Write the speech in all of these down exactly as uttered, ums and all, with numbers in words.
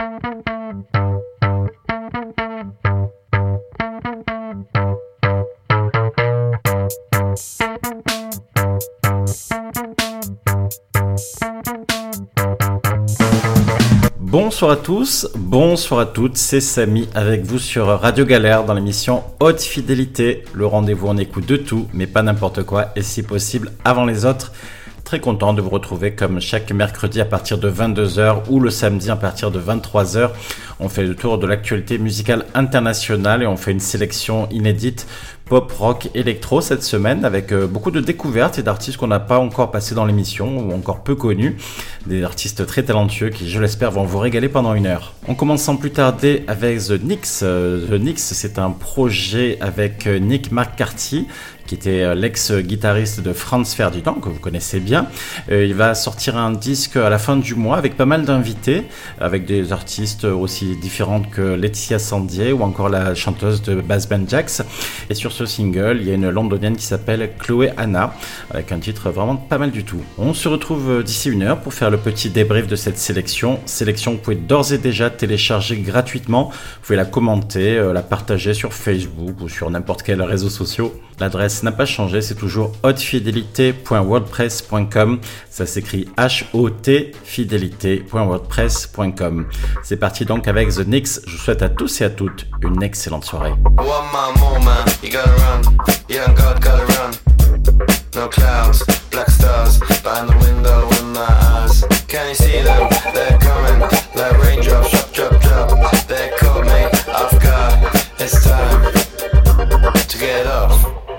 Bonsoir à tous, bonsoir à toutes, c'est Samy avec vous sur Radio Galère dans l'émission Haute Fidélité, le rendez-vous on écoute de tout, mais pas n'importe quoi, et si possible avant les autres. Très content de vous retrouver comme chaque mercredi à partir de vingt-deux heures ou le samedi à partir de vingt-trois heures. On fait le tour de l'actualité musicale internationale et on fait une sélection inédite pop, rock, électro cette semaine avec beaucoup de découvertes et d'artistes qu'on n'a pas encore passés dans l'émission ou encore peu connus. Des artistes très talentueux qui, je l'espère, vont vous régaler pendant une heure. On commence sans plus tarder avec The Nix. The Nix, c'est un projet avec Nick McCarthy, qui était l'ex-guitariste de Franz Ferdinand, que vous connaissez bien. Euh, il va sortir un disque à la fin du mois avec pas mal d'invités, avec des artistes aussi différentes que Laetitia Sandier ou encore la chanteuse de Bass Band Jax. Et sur ce single, il y a une londonienne qui s'appelle Chloé Anna, avec un titre vraiment pas mal du tout. On se retrouve d'ici une heure pour faire le petit débrief de cette sélection. Sélection que vous pouvez d'ores et déjà télécharger gratuitement. Vous pouvez la commenter, la partager sur Facebook ou sur n'importe quel réseau social. L'adresse n'a pas changé, c'est toujours hautefidélité point wordpress point com. Ça s'écrit H O T fidélité point wordpress point com. C'est parti donc avec The Nix. Je vous souhaite à tous et à toutes une excellente soirée. No clouds, black stars behind the window in my eyes. Can you see them? They're coming like raindrops, drop, drop, drop. They caught me off guard. It's time to get up.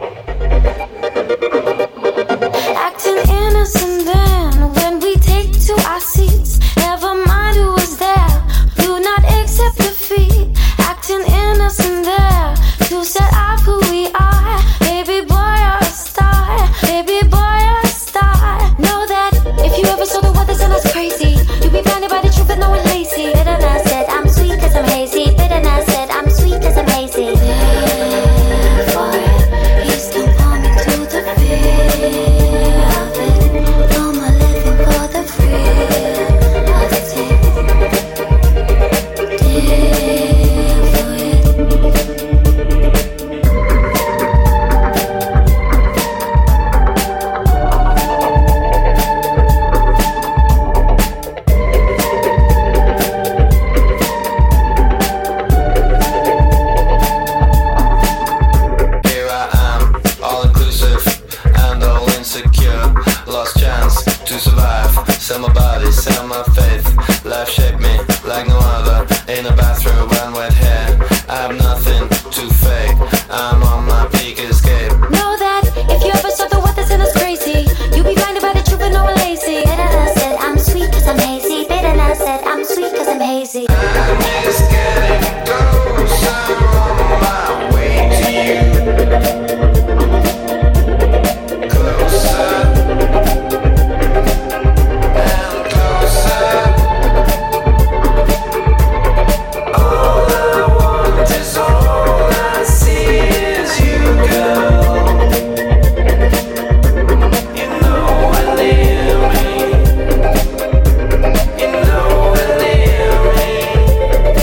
Acting innocent then when we take to our seats. Never mind who was there. Do not accept defeat. Acting innocent there to set off who we are. Baby boy, you're a star. Baby boy, you're a star. Know that if you ever saw the world that's in us crazy, you'd be blinded by the truth but no one lazy. Bitterness said I'm sweet cause I'm hazy. Bitterness said I'm sweet cause I'm hazy. Therefore, please don't pull me to the fear of it. No more living for the thrill of it. Deal for it. Sell my body, sell my faith. Life shaped me like no other. In a bathroom and wet hair. I have nothing to fake. I'm on my peak escape. Know that if you ever saw the world that's in us crazy, you'd be blinded by the truth but no one lazy. Bitterness said I'm sweet cause I'm hazy. Bitterness said I'm sweet cause I'm hazy. I'm just getting closer on my way to you. Therefore,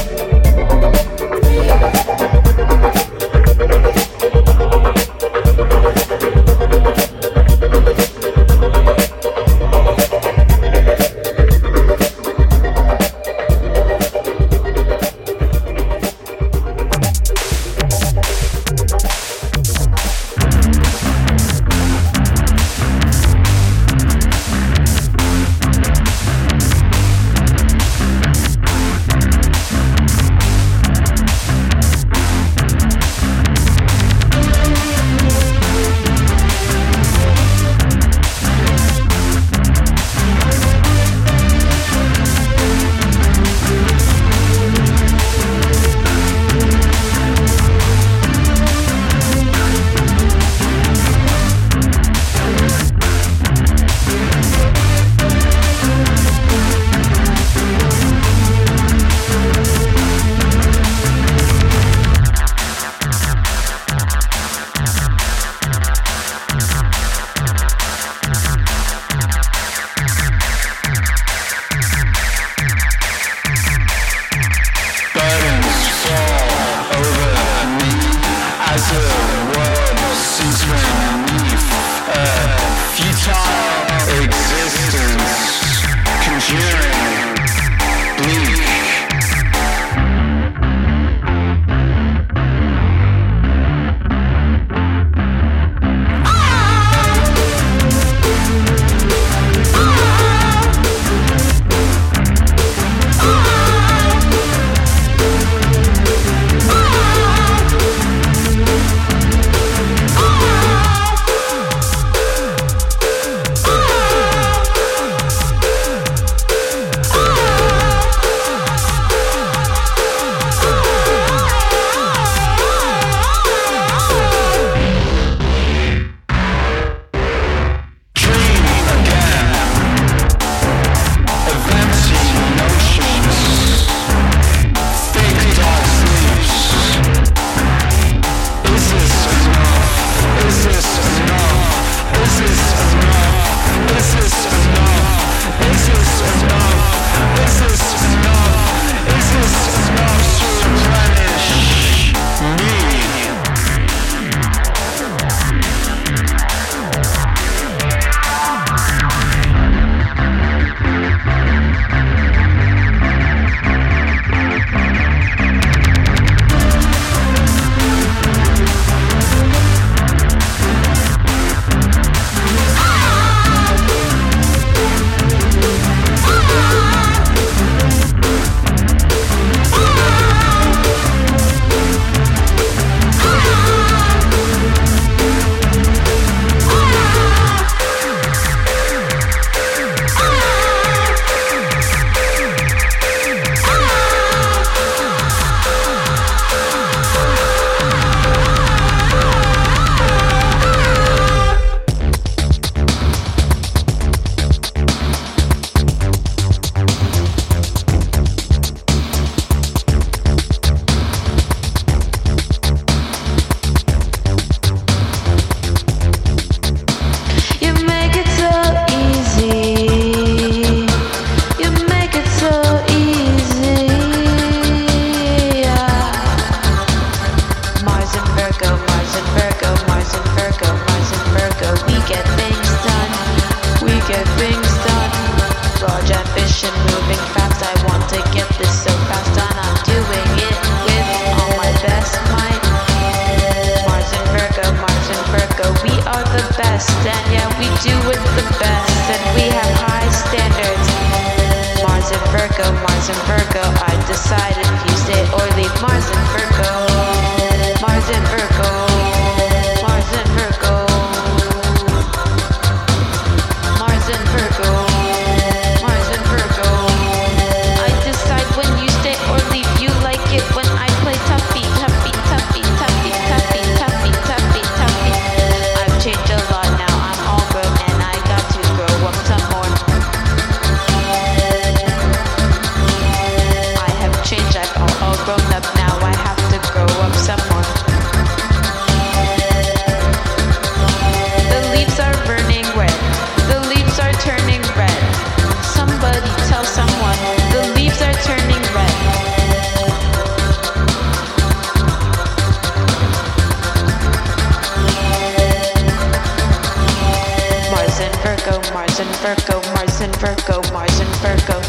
Virgo. I decide if you stay or leave. Mars and Virgo. Mars and Virgo. Mars and Virgo. Mars and Virgo. Mars and Virgo. I decide when you stay or leave. You like it when I play Tuffy, Tuffy, Tuffy, Tuffy, Tuffy, Tuffy, Tuffy, Tuffy. I've changed a lot now. I'm all grown and I got to grow up some more. I have changed. I've all, all grown up now. I have to grow up some more. The leaves are burning red. The leaves are turning red. Somebody tell someone. The leaves are turning red. Mars and Virgo, Mars and Virgo, Mars and Virgo, Mars and Virgo.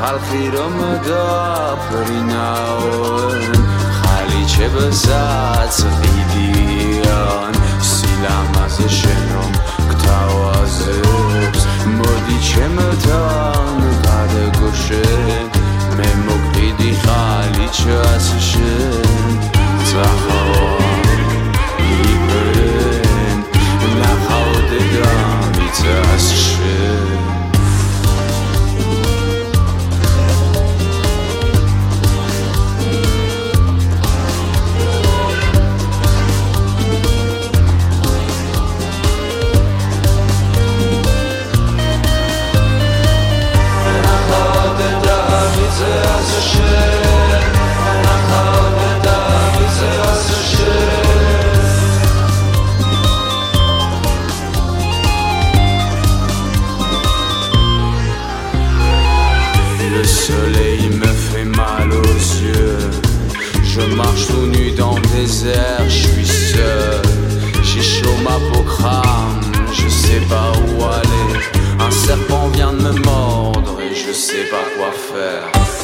خلقی رو مدابریناون خالی چه بزد سقیدیان سیلم از شنم کتاوازبس مودی چه مدان قده گوشه مموک دیدی خالی چه ازشن زخوان ایبرن نخوادگان ایت ازشن Le soleil me fait mal aux yeux. Je marche tout nu dans le désert, je suis seul. J'ai chaud, ma peau crame, je sais pas où aller. Un serpent vient de me mordre et je sais pas quoi faire.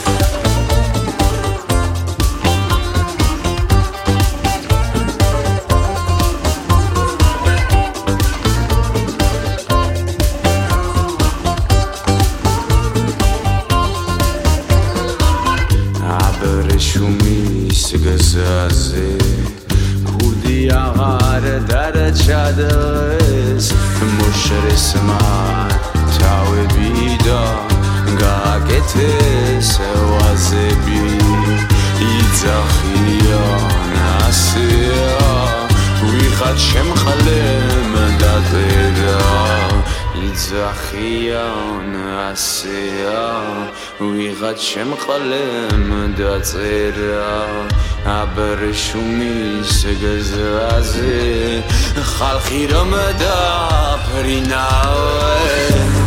گزازه کودی آغار در چادرس مشرس من تاو بیدا گاگت سوازه بی ایزاخیان آسیا وی خد شم خلم دادیدا ایزاخیان آسیا وی خد شم خلم دادیدا عبرشومی سگزازه خلقی رو مدابریناون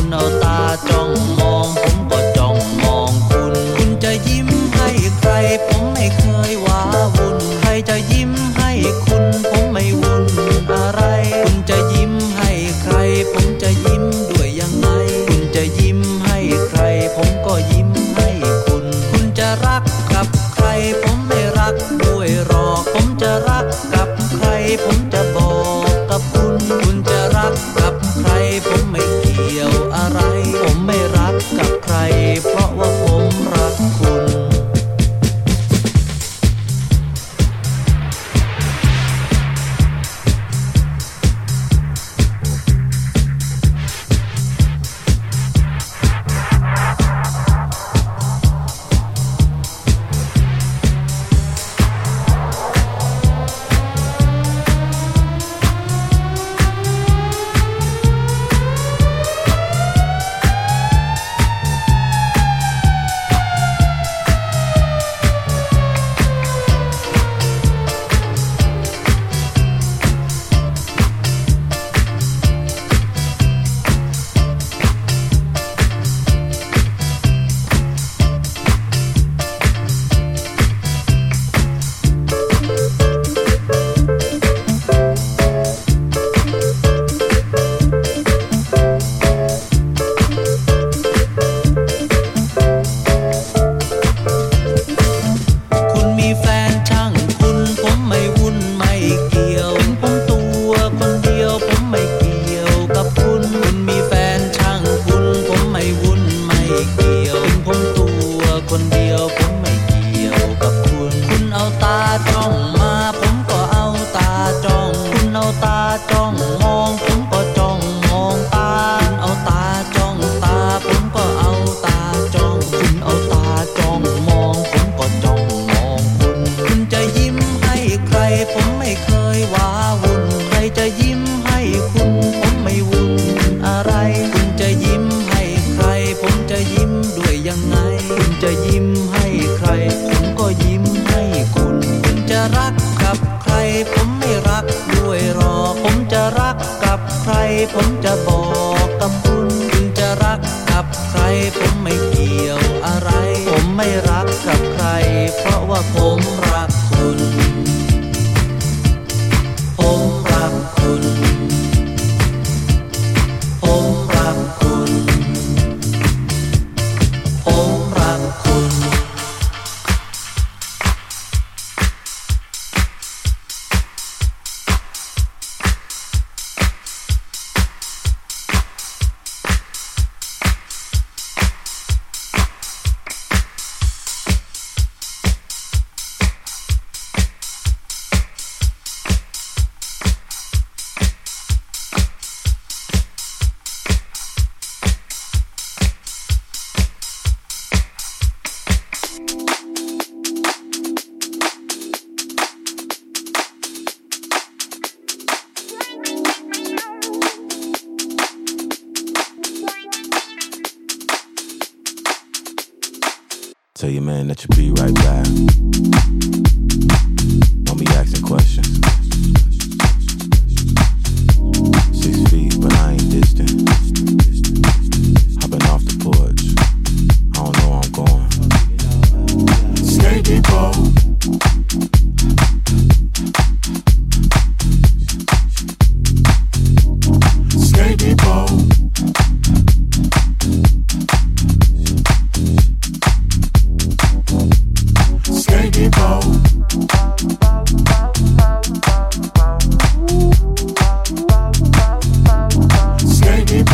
เอาตาจ้องมองผมก็จ้องมองคุณคุณจะยิ้มให้ใครผมไม่เคยว้าวุ่นใครจะยิ้มให้คุณผมไม่วุ่นอะไรคุณจะยิ้มให้ใครผมจะยิ้มด้วยยังไงคุณจะยิ้มให้ใครผมก็ยิ้มให้คุณคุณจะรักกับใครผมไม่รักด้วยหรอกผมจะรักกับใครผมจะบอกกับคุณคุณจะรักกับใครผมไม่เกี่ยวอะไรผมไม่รักกับใครเพราะว่าผมรักคุณ ผมจะบอกกับคุณคุณจะรักกับใครผมไม่เกี่ยวอะไรผมไม่รักกับใครเพราะว่าผมรักคุณผมรักคุณผมรักคุณผมรักคุณ Tell your man that you'll be right back. Don't be asking questions. Six feet, but I ain't distant. Hopping off the porch. I don't know where I'm going. Skating pole. Skating pole. Skating pole. Skating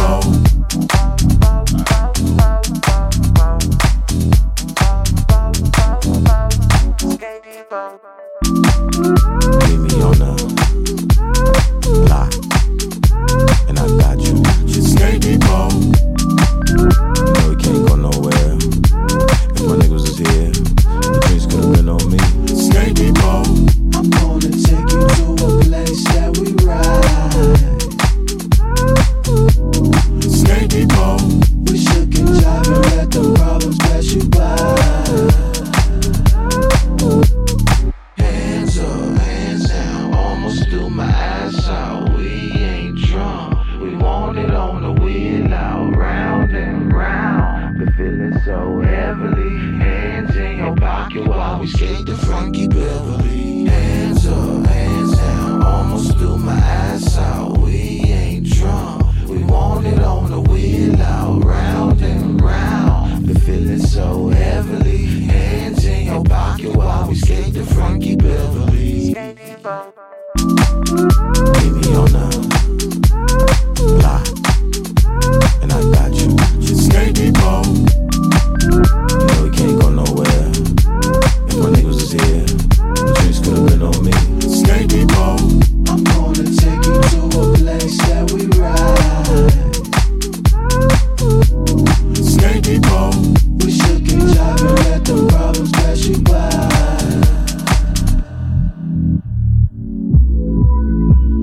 so heavily. Hands in your pocket while we skate the Frankie Beverly. Hands up, hands down, almost threw my ass out. We ain't drunk, we want it on the wheel out, round and round. Been feeling so heavily. Hands in your pocket while we skate the Frankie Beverly. Meet me on the block, and I got you. Skate depot. You know we can't go nowhere. If my niggas was here, the drinks could've been on me. Skate depot. I'm gonna take you to a place that we ride. Skate depot. We should get jive and let the problems pass you by.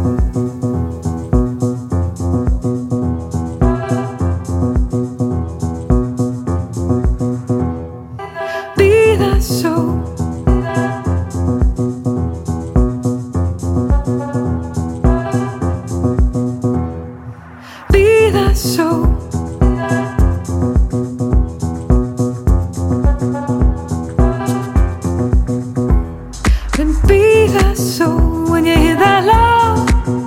Be that soul. Be that soul. Then be that soul when you hear that love.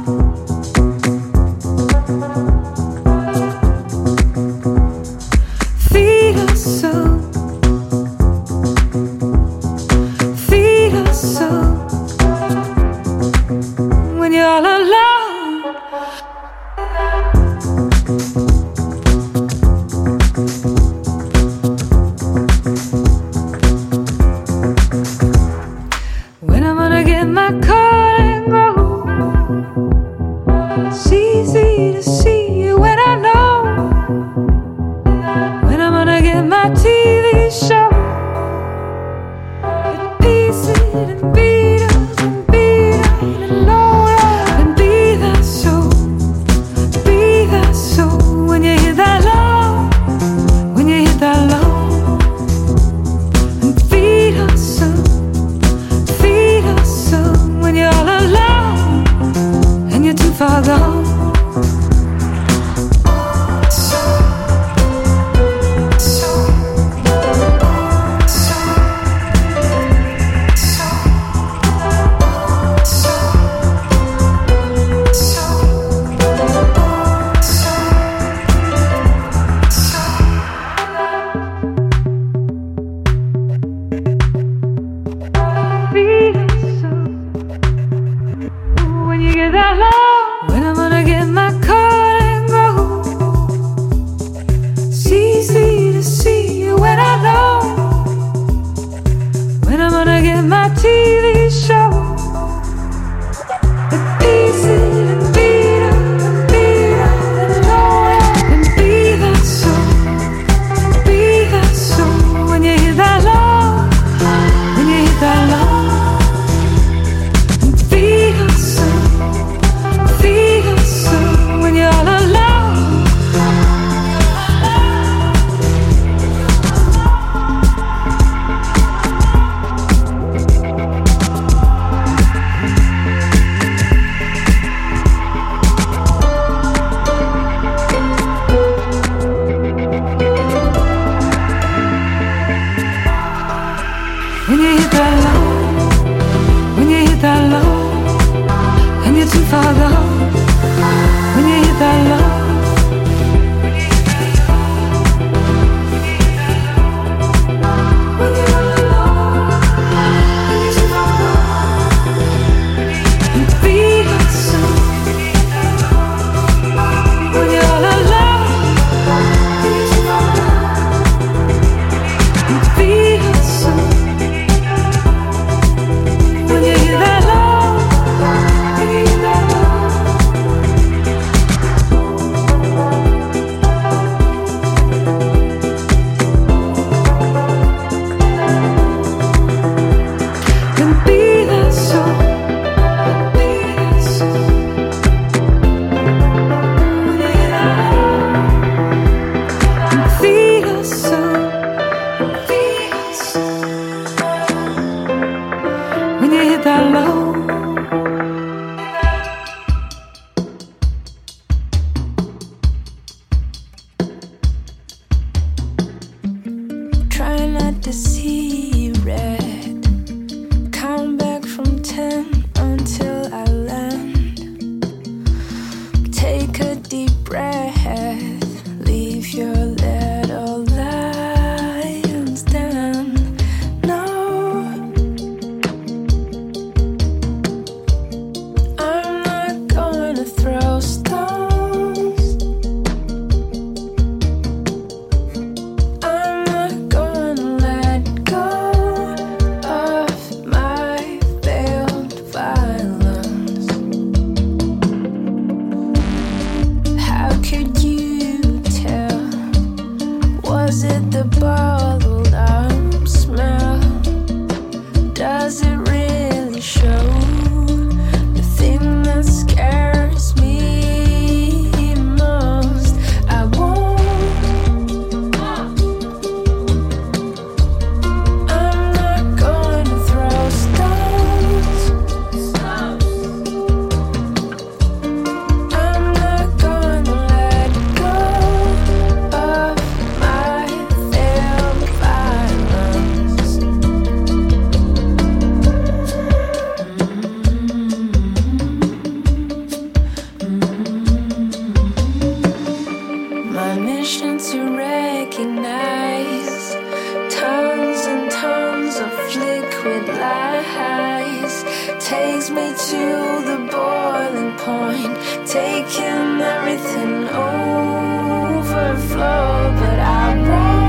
Feed us soul. Feed us soul when you're all alone. When I'm gonna get my coat and go. It's easy to see you when I know. When I'm gonna get my T V show. It beats it and beat up and beat up and load up. And be that soul. Be that soul when you hear that love. When you hear that love. And feed us soul. Feed us soul when you're all alone and you're too far gone. Feed us soul when you get that love. When I'm gonna get my coat and go. It's easy to see you when I know. When I'm gonna get my T V show. It beats it and beat up and beat up and load up. And be that soul. Be that soul when you hear that love. When you hear that love. And feed us soul. taking everything overflow, but I won't.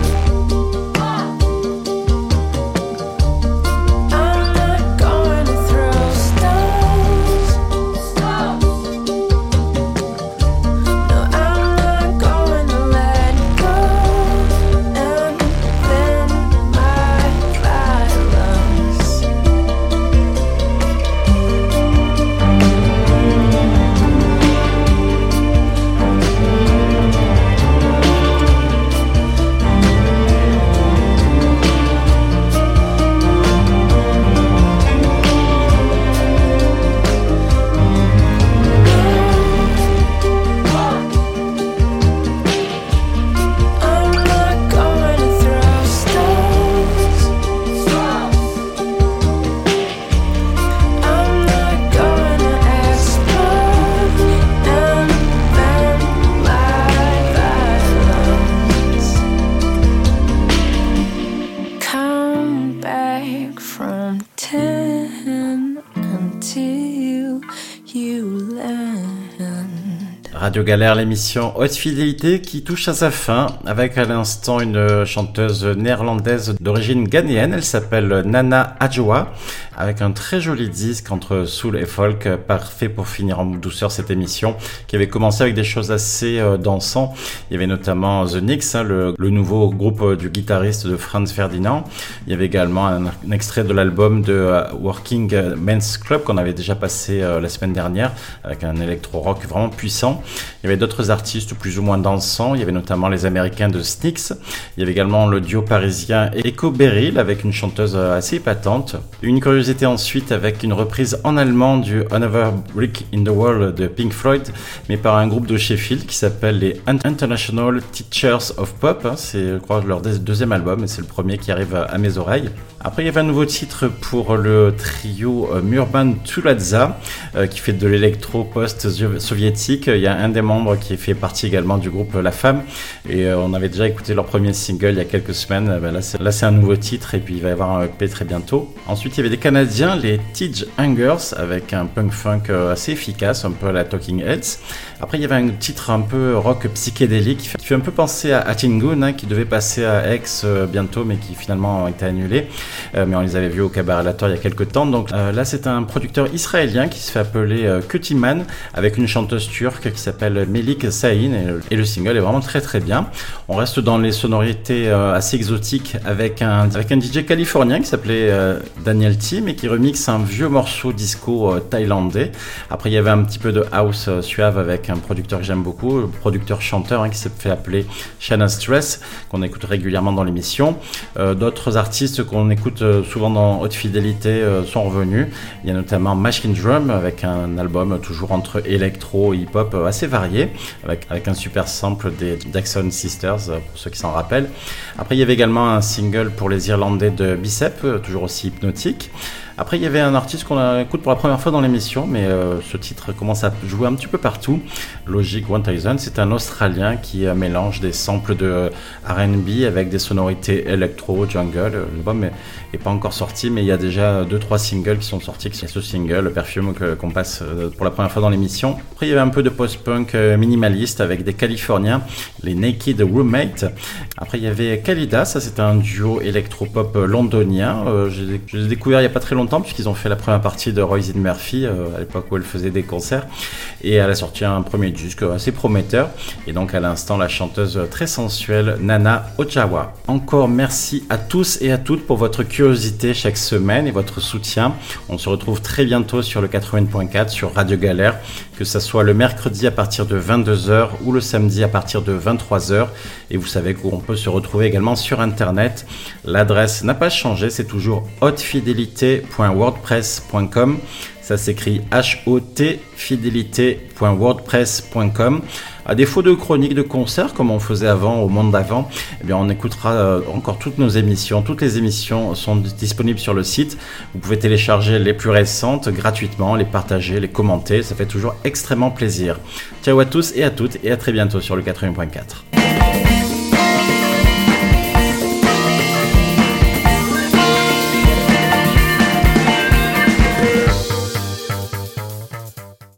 I'm not going to throw stones. No, I'm not going to let go. And then my violence. I'm not going to throw stones. I'm not going to explode. And then my violence. Come back from ten until you land. Radio Galère, l'émission Haute Fidélité qui touche à sa fin avec à l'instant une chanteuse néerlandaise d'origine ghanéenne. Elle s'appelle Nana Adjoa avec un très joli disque entre soul et folk, parfait pour finir en douceur cette émission qui avait commencé avec des choses assez euh, dansants. Il y avait notamment The Knicks, hein, le, le nouveau groupe du guitariste de Franz Ferdinand. Il y avait également un, un extrait de l'album de uh, Working Men's Club qu'on avait déjà passé euh, la semaine dernière avec un électro-rock vraiment puissant. Il y avait d'autres artistes plus ou moins dansants. Il y avait notamment les Américains de Styx. Il y avait également le duo parisien Echo Beryl avec une chanteuse assez épatante. Une curiosité ensuite avec une reprise en allemand du Another Brick in the Wall de Pink Floyd, mais par un groupe de Sheffield qui s'appelle les International Teachers of Pop. C'est, je crois, leur deuxième album et c'est le premier qui arrive à mes oreilles. Après, il y avait un nouveau titre pour le trio euh, Murban Tuladza euh, qui fait de l'électro post-soviétique. Il y a un des membres qui fait partie également du groupe La Femme et euh, on avait déjà écouté leur premier single il y a quelques semaines. Ben là, c'est, là, c'est un nouveau titre et puis il va y avoir un E P très bientôt. Ensuite, il y avait des Canadiens, les Tidge Hangers, avec un punk-funk euh, assez efficace, un peu à la Talking Heads. Après, il y avait un titre un peu rock psychédélique qui fait, qui fait un peu penser à Atingun, hein, qui devait passer à Aix euh, bientôt, mais qui finalement a été annulé. Euh, mais on les avait vus au Cabaret Lator il y a quelques temps. Donc euh, là, c'est un producteur israélien qui se fait appeler euh, Kutiman, avec une chanteuse turque qui s'appelle Melik Sahin, et, et le single est vraiment très très bien. On reste dans les sonorités euh, assez exotiques avec un, avec un D J californien qui s'appelait euh, Daniel Tim et qui remixe un vieux morceau disco euh, thaïlandais. Après, il y avait un petit peu de house euh, suave avec un producteur que j'aime beaucoup, le producteur chanteur hein, qui s'est fait appeler Shannon Stress, qu'on écoute régulièrement dans l'émission. Euh, d'autres artistes qu'on écoute euh, souvent dans Haute Fidélité euh, sont revenus. Il y a notamment Machine Drum avec un album euh, toujours entre électro et hip-hop euh, assez varié, avec, avec un super sample des Jackson Sisters euh, pour ceux qui s'en rappellent. Après, il y avait également un single pour les Irlandais de Bicep, euh, toujours aussi hypnotique. Après, il y avait un artiste qu'on écoute pour la première fois dans l'émission, mais euh, ce titre commence à jouer un petit peu partout. Logic one thousand, c'est un Australien qui euh, mélange des samples de R and B avec des sonorités électro, jungle. L'album n'est pas encore sorti, mais il y a déjà deux trois singles qui sont sortis. C'est ce single, Perfume, que, qu'on passe euh, pour la première fois dans l'émission. Après, il y avait un peu de post-punk euh, minimaliste avec des Californiens, les Naked Roommates. Après, il y avait Kalida, ça c'est un duo électropop londonien. Euh, j'ai, je les ai découverts il n'y a pas très longtemps, puisqu'ils ont fait la première partie de Roisin Murphy euh, à l'époque où elle faisait des concerts, et elle a sorti un premier disque assez prometteur, et donc à l'instant la chanteuse très sensuelle Nana Adjoa. Encore merci à tous et à toutes pour votre curiosité chaque semaine et votre soutien. On se retrouve très bientôt sur le quatre-vingts point quatre sur Radio Galère, que ça soit le mercredi à partir de vingt-deux heures ou le samedi à partir de vingt-trois heures, et vous savez qu'on peut se retrouver également sur internet. L'adresse n'a pas changé, c'est toujours hautefidélité point wordpress point com. Ça s'écrit H O T fidélité point wordpress point com. À défaut de chroniques de concerts comme on faisait avant, au monde d'avant, eh bien on écoutera euh, encore toutes nos émissions. Toutes les émissions sont disponibles sur le site. Vous pouvez télécharger les plus récentes gratuitement, les partager, les commenter. Ça fait toujours extrêmement plaisir. Ciao à tous et à toutes et à très bientôt sur le quatre-vingts point quatre.